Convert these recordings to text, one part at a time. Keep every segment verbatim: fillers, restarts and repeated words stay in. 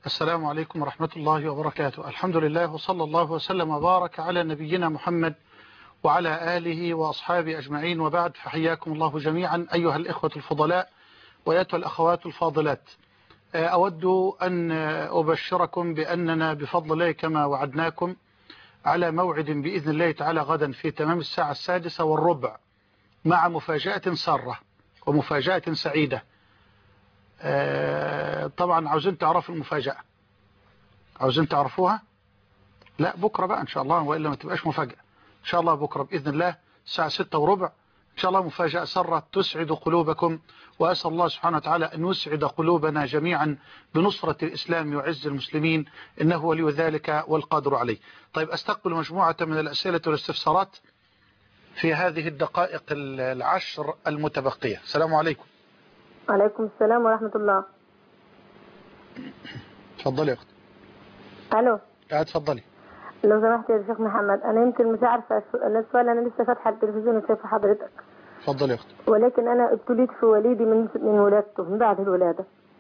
السلام عليكم ورحمة الله وبركاته. الحمد لله وصلى الله وسلم وبارك على نبينا محمد وعلى آله وأصحابه أجمعين، وبعد، فحياكم الله جميعا أيها الإخوة الفضلاء وأيتها الأخوات الفاضلات. أود أن أبشركم بأننا بفضل الله كما وعدناكم على موعد بإذن الله تعالى غدا في تمام الساعة السادسة والربع مع مفاجأة سارة ومفاجأة سعيدة. طبعا عاوزين تعرفوا المفاجأة، عاوزين تعرفوها؟ لا بكرة بقى إن شاء الله، وإلا ما تبقاش مفاجأة. إن شاء الله بكرة بإذن الله الساعة ستة وربع إن شاء الله مفاجأة سارة تسعد قلوبكم، وأسأل الله سبحانه وتعالى أن يسعد قلوبنا جميعا بنصرة الإسلام وعز المسلمين، إنه ولي ذلك والقادر عليه. طيب، أستقبل مجموعة من الأسئلة والاستفسارات في هذه الدقائق العشر المتبقية. السلام عليكم. وعليكم السلام ورحمة الله. تفضلي يا أختي. ألو. لا تفضلي. لو سمحت يا شيخ محمد، أنا يمكن مش عارفة السؤال، أنا لسه فاتحة التلفزيون وشايفة حضرتك. تفضلي يا أختي. ولكن أنا ابتليت في وليدي من من ولادته، من بعد الولادة،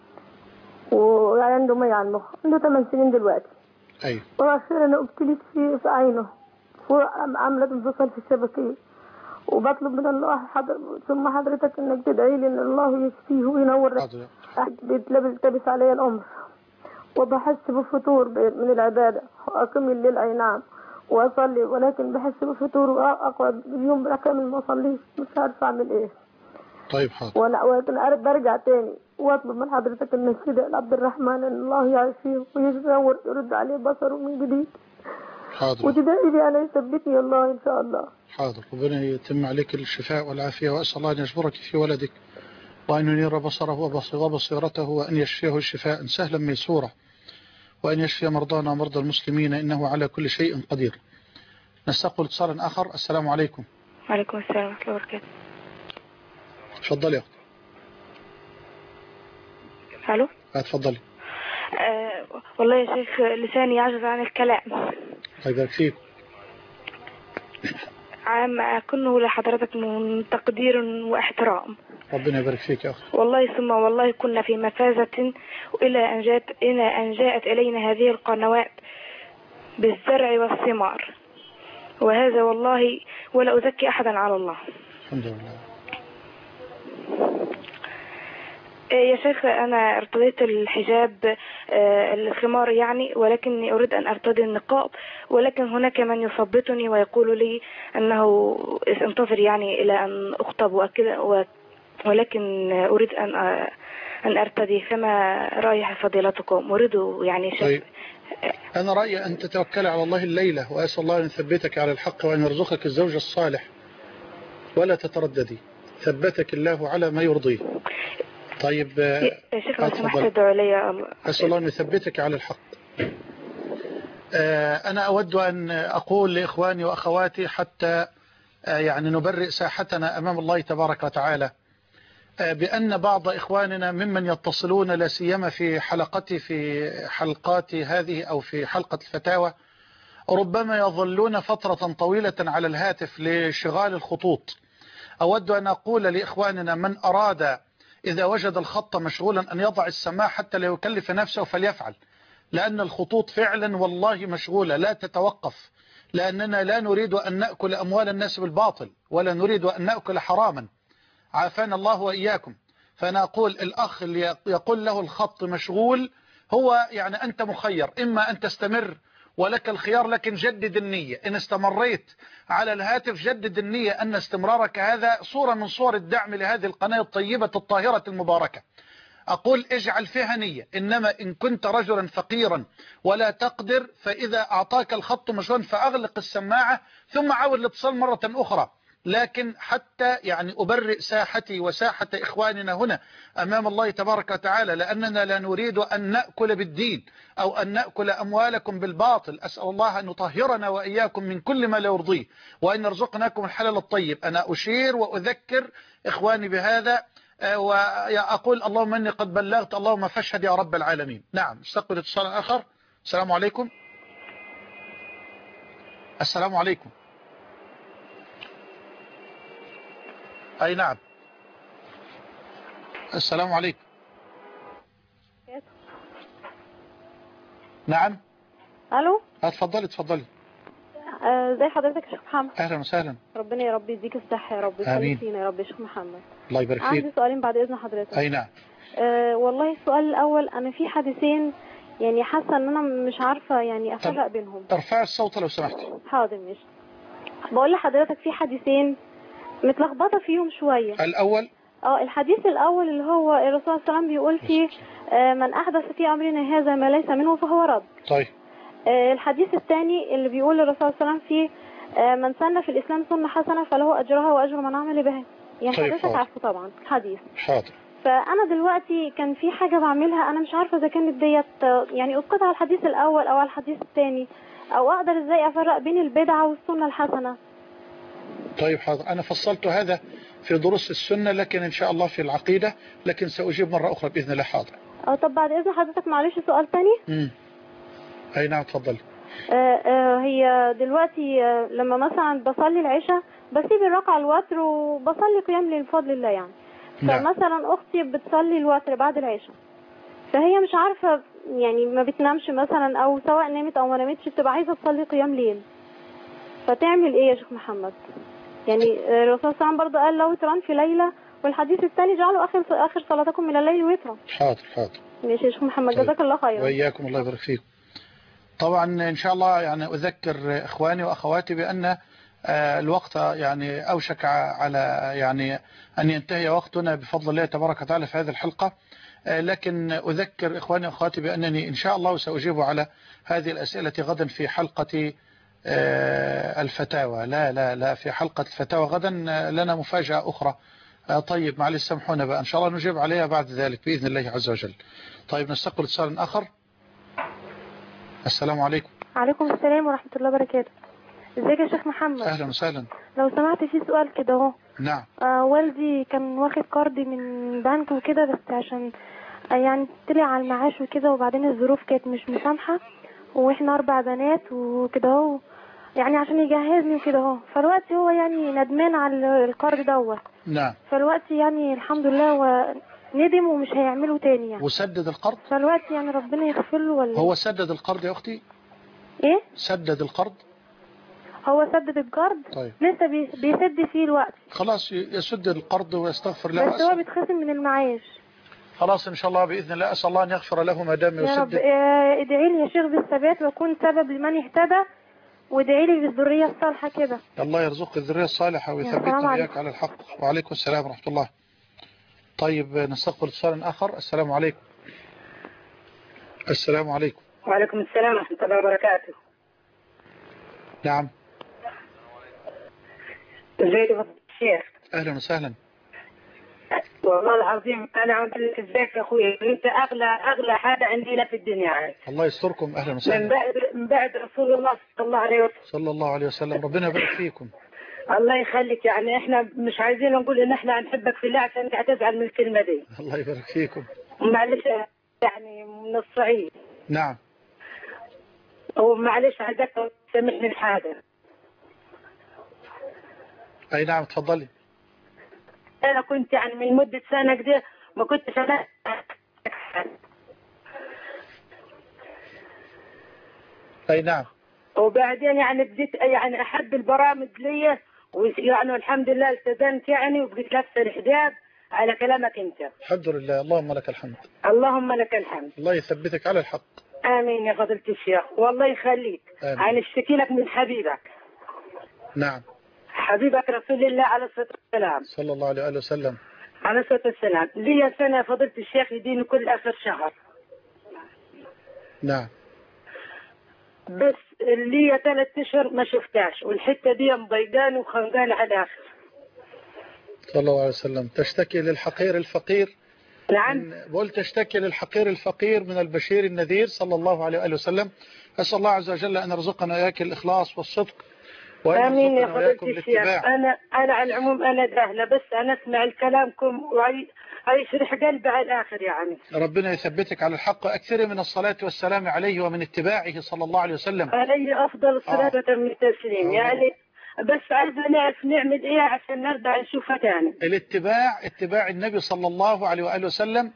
وعنده مية على المخ، عنده ثمان سنين دلوقتي. أيوه. وأخيرا أنا ابتليت في في عينه، وعملت انفصال في الشبكية، وبطلب من الله حضر ثم حضرتك إنك تدعي لي إن الله يشفيه وينور. بيتلبس علي الأمر، وبحس بفتور من العبادة، وأقيم الليل أي نعم وأصلي، ولكن بحس بفتور وأقعد اليوم بالأكامل ما أصليش، مش عارفة أعمل إيه. طيب حاضر. ولا ولكن أعرف برجع تاني وأطلب من حضرتك إن الشهداء عبد الرحمن إن الله يعافيه وينور يرد عليه بصره من جديد. حاضر. وتدعي لي أنا يثبتني الله إن شاء الله. حاضر. ربنا يتم عليك الشفاء والعافية، وأسأل الله أن يجبرك في ولدك، وأن ينير بصره وبصيرته، وأن يشفيه الشفاء سهلا ميسورا، وأن يشفي مرضانا ومرضى المسلمين، إنه على كل شيء قدير. نستقبل اتصالا آخر. السلام عليكم. وعليكم السلام ورحمة الله وبركاته. تفضلي يا أختي. ألو. تفضلي. أه والله يا شيخ لساني يعجز عن الكلام. الله يبارك فيك. عام كنه لحضرتك من تقدير واحترام. ربنا يبارك فيك يا أختي. والله ثم والله كنا في مفازة، إلى أن جاءت إلى أن جاءت إلينا هذه القنوات بالزرع والثمار، وهذا والله ولا أزكي أحدا على الله. الحمد لله. يا شيخ أنا ارتضيت الحجاب الخمار يعني، ولكني أريد أن أرتدي النقاب، ولكن هناك من يثبطني ويقول لي أنه انتظر يعني إلى أن أخطب وكذا، ولكن أريد أن أن أرتدي، فما رأي فضيلتكم؟ أريد يعني شيء. طيب. أنا رأيي أن تتوكل على الله الليلة، وأسأل الله أن يثبتك على الحق وأن يرزقك الزوج الصالح، ولا تترددي، ثبتك الله على ما يرضيه. طيب يا شيخ لو سمحت ادعوا لي، أسأل الله أن يثبتك على الحق. أنا أود أن أقول لإخواني وأخواتي حتى يعني نبرئ ساحتنا أمام الله تبارك وتعالى، بأن بعض إخواننا ممن يتصلون لا سيما في حلقتي في حلقاتي هذه أو في حلقة الفتاوى ربما يظلون فترة طويلة على الهاتف لشغال الخطوط. أود أن أقول لإخواننا من أراد إذا وجد الخط مشغولا أن يضع السماعة حتى لا يكلف نفسه فليفعل، لأن الخطوط فعلا والله مشغولة لا تتوقف، لأننا لا نريد أن نأكل أموال الناس بالباطل، ولا نريد أن نأكل حراما، عافانا الله وإياكم. فأنا أقول الأخ اللي يقول له الخط مشغول، هو يعني أنت مخير، إما أن تستمر ولك الخيار، لكن جدد النية. إن استمريت على الهاتف جدد النية أن استمرارك هذا صورة من صور الدعم لهذه القناة الطيبة الطاهرة المباركة. أقول اجعل فيها نية. إنما إن كنت رجلا فقيرا ولا تقدر، فإذا أعطاك الخط مشغول فأغلق السماعة ثم عاود الاتصال مرة أخرى. لكن حتى يعني أبرئ ساحتي وساحة إخواننا هنا أمام الله تبارك وتعالى، لأننا لا نريد أن نأكل بالدين أو أن نأكل أموالكم بالباطل. أسأل الله أن يطهرنا وإياكم من كل ما لا يرضيه، وأن يرزقناكم الحلال الطيب. أنا أشير وأذكر إخواني بهذا، وأقول اللهم أني قد بلغت، اللهم فاشهد يا رب العالمين. نعم. استقبل اتصال آخر. السلام عليكم. السلام عليكم. أي نعم. السلام عليكم. نعم. الو. اتفضلي اتفضلي. ازي آه حضرتك يا شيخ محمد؟ اهلا وسهلا. ربنا يا رب يديك الصحه يا رب ويخليك فينا يا رب يا شيخ محمد. الله يبارك فيك. عندي سؤالين بعد اذن حضرتك. اي نعم. آه والله السؤال الاول، انا في حديثين يعني حاسه ان انا مش عارفه يعني افرق بينهم. ارفعي الصوت لو سمحتي. حاضر ماشي. بقول لحضرتك في حديثين متلخبطه فيهم شويه. الاول اه الحديث الاول اللي هو الرسول صلى الله عليه وسلم بيقول فيه آه من احدث في امرنا هذا ما ليس منه فهو رد. طيب. آه الحديث الثاني اللي بيقول الرسول صلى الله عليه وسلم فيه آه من سن في الاسلام سنه حسنه فله اجرها واجر من عمل بها. يعني طيب حضرتك عارفه طبعا الحديث. حاضر. فانا دلوقتي كان في حاجه بعملها انا مش عارفه اذا كانت ديت يعني اسقطها على الحديث الاول او على الحديث الثاني، او اقدر ازاي افرق بين البدعه والسنه الحسنه. طيب حاضر. انا فصلت هذا في دروس السنه لكن ان شاء الله في العقيده، لكن ساجيب مره اخرى باذن الله. حاضر. اه طب بعد اذن حضرتك معلش سؤال ثاني. امم اي نعم اتفضلي. آه آه هي دلوقتي آه لما مثلا بصلي العشاء بسيب الركعه الوتر وبصلي قيام ليل بفضل الله يعني. فمثلا اختي بتصلي الوتر بعد العشاء، فهي مش عارفه يعني ما بتنامش مثلا، او سواء نامت او ما نامتش بتبقى عايزه تصلي قيام ليل، فتعمل ايه يا شيخ محمد؟ يعني الرسول صلى الله عليه وسلم برضه قال لو وتران في ليله، والحديث الثاني جعلوا اخر اخر صلاتكم من الليل وترا. حاضر حاضر. ماشي يا شيخ محمد. طيب. جزاك الله خيرا. واياكم الله يبارك فيكم. طبعا ان شاء الله يعني اذكر اخواني واخواتي بان الوقت يعني اوشك على يعني ان ينتهي وقتنا بفضل الله تبارك وتعالى في هذه الحلقه، لكن اذكر اخواني واخواتي بانني ان شاء الله ساجيب على هذه الاسئله غدا في حلقه الفتاوى. لا لا لا في حلقه الفتاوى غدا لنا مفاجاه اخرى. طيب معلش سامحونا بقى، ان شاء الله نجيب عليها بعد ذلك باذن الله عز وجل. طيب نستقبل اتصال اخر. السلام عليكم. عليكم السلام ورحمة الله وبركاته. ازيك يا شيخ محمد؟ اهلا وسهلا. لو سمحت في سؤال كده اهو. نعم. آه والدي كان واخد قرض من بنك وكده، بس عشان آه يعني طلع على المعاش وكده، وبعدين الظروف كانت مش مسامحة، واحنا اربع بنات وكده اهو، يعني عشان يجهزني وكده اهو، فالوقت هو يعني ندمان على القرض دوت. نعم. فالوقت يعني الحمد لله وندم ومش هيعمله تاني يعني. وسدد القرض؟ فالوقت يعني ربنا يغفر له ولا هو سدد القرض يا اختي؟ ايه؟ سدد القرض؟ هو سدد القرض. طيب. لسه بيسد فيه الوقت. خلاص يسد القرض ويستغفر له. بس هو بيتخصم من المعاش. خلاص ان شاء الله باذن الله. اسال الله ان يغفر له ما دام يسدد. يا رب. ادعي لي يا شيخ بالثبات واكون سبب لمن اهتدى، وادعي لي بالذريه الصالحه كده. الله يرزقك الذريه الصالحه ويثبتنا اياك على الحق. وعليكم السلام ورحمه الله. طيب نستقبل اتصال اخر. السلام عليكم. السلام عليكم. وعليكم السلام ورحمه الله وبركاته. نعم. ازيك يا الشيخ؟ اهلا وسهلا. والله العظيم انا عم اقول لك ازيك يا اخوي، انت اغلى اغلى حاجه عندي لك في الدنيا عاد. الله يستركم. اهلا وسهلا. من بعد من بعد رسول الله صلى الله عليه وسلم. صلى الله عليه وسلم. ربنا يبارك فيكم. الله يخليك. يعني احنا مش عايزين نقول ان احنا نحبك في الله عشان انت هتزعل من الكلمه دي. الله يبارك فيكم. معلش يعني من الصعيد. نعم. ومعلش عايزك تسامحني الحاجه. اي نعم تفضلي. انا كنت يعني من مده سنه كده ما كنتش انا. اي نعم. وبعدين يعني بديت يعني احب البرامج لي، ويعني الحمد لله التزمت يعني وبقيت لابسه الحجاب على كلامك انت. الحمد لله. اللهم لك الحمد. اللهم لك الحمد. الله يثبتك على الحق. امين يا فضيله الشيخ. والله يخليك. انا اشتكي لك من حبيبك. نعم. حبيبك رسول الله عليه الصلاه والسلام. صلى الله عليه وسلم. عليه الصلاه والسلام. لي سنه يا فضيله الشيخ يديني كل اخر شهر. نعم. بس لي ثلاث اشهر ما شفتاش، والحته دي مضايقاني وخنقاني على الاخر. صلى الله عليه وسلم. تشتكي للحقير الفقير. نعم. بقول تشتكي للحقير الفقير من البشير النذير صلى الله عليه وآله وسلم. أسأل الله عز وجل أن يرزقنا إياك الإخلاص والصدق، آمين يا فضيلة الشيخ. أنا أنا على العموم أنا جاهلة، بس أنا أسمع كلامكم ويشرح قلبي على الآخر يعني. ربنا يثبتك على الحق. أكثر من الصلاة والسلام عليه ومن اتباعه صلى الله عليه وسلم. عليه أفضل الصلاة آه. من التسليم. يعني بس عايزة نعرف نعمل إيه عشان نرجع نشوفها تاني. الاتباع اتباع النبي صلى الله عليه وآله وسلم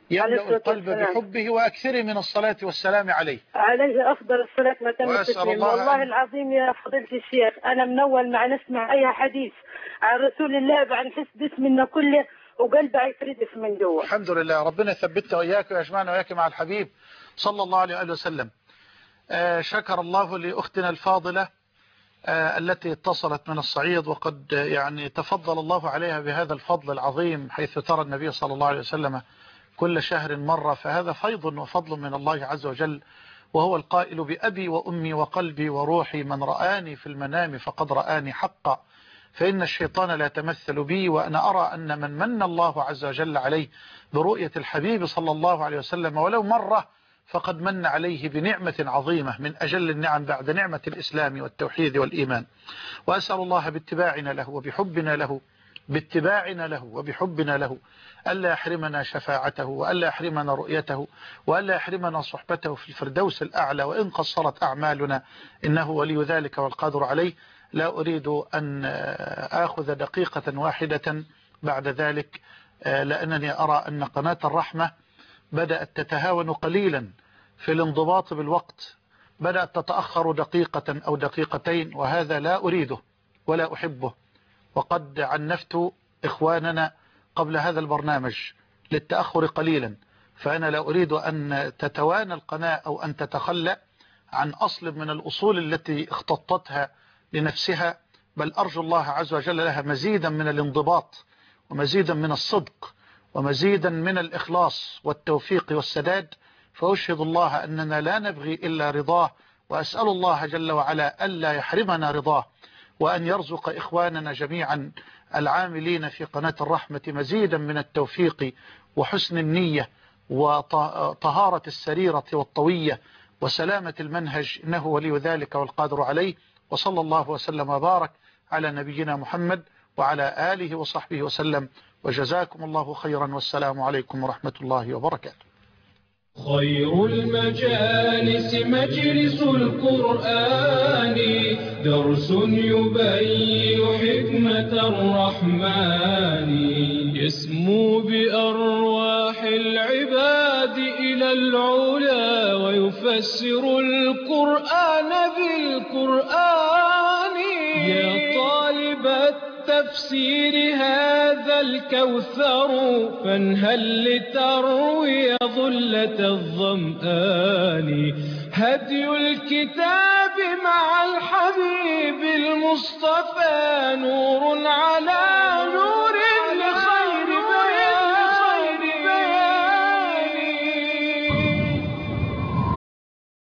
يملأ القلب بحبه، وأكثري من الصلاة والسلام عليه. عليه أفضل الصلاة وأتم التسليم. والله أن... العظيم يا فضيلة الشيخ، أنا من أول ما نسمع أي حديث عن رسول الله بنحس باسمنا كله وقلبي يفردف من جوا. الحمد لله، ربنا يثبتنا وإياك ويجمعنا وإياك مع الحبيب صلى الله عليه وآله وسلم. آه شكر الله لأختنا الفاضلة آه التي اتصلت من الصعيد، وقد يعني تفضل الله عليها بهذا الفضل العظيم، حيث ترى النبي صلى الله عليه وسلم كل شهر مرة، فهذا فيض وفضل من الله عز وجل، وهو القائل بأبي وأمي وقلبي وروحي من رآني في المنام فقد رآني حقا، فإن الشيطان لا يتمثل بي، وأنا أرى أن من من الله عز وجل عليه برؤية الحبيب صلى الله عليه وسلم ولو مرة فقد من عليه بنعمة عظيمة من أجل النعم بعد نعمة الإسلام والتوحيد والإيمان. وأسأل الله باتباعنا له وبحبنا له باتباعنا له وبحبنا له ألا يحرمنا شفاعته، وألا يحرمنا رؤيته، وألا يحرمنا صحبته في الفردوس الأعلى، وإن قصرت أعمالنا إنه ولي ذلك والقادر عليه. لا أريد أن آخذ دقيقة واحدة بعد ذلك، لأنني أرى أن قناة الرحمة بدأت تتهاون قليلا في الانضباط بالوقت، بدأت تتأخر دقيقة أو دقيقتين، وهذا لا أريده ولا أحبه. وقد عنفت إخواننا قبل هذا البرنامج للتأخر قليلا، فأنا لا أريد أن تتوانى القناة أو أن تتخلى عن أصل من الأصول التي اختطتها لنفسها، بل أرجو الله عز وجل لها مزيدا من الانضباط ومزيدا من الصدق ومزيدا من الإخلاص والتوفيق والسداد. فأشهد الله أننا لا نبغي إلا رضاه، وأسأل الله جل وعلا ألا يحرمنا رضاه، وأن يرزق إخواننا جميعا العاملين في قناة الرحمة مزيدا من التوفيق وحسن النية وطهارة السريرة والطوية وسلامة المنهج، إنه ولي ذلك والقادر عليه. وصلى الله وسلم وبارك على نبينا محمد وعلى آله وصحبه وسلم، وجزاكم الله خيرا، والسلام عليكم ورحمة الله وبركاته. خير المجالس مجلس القرآن، درس يبين حكمة الرحمن، يسمو بأرواح العباد إلى العلا، ويفسر القرآن بالقرآن. يا طالب التفسير هذا الكوثر، فانهل لتروي ظلة الظمآن. هدي الكتاب مع الحبيب المصطفى، نور على نور.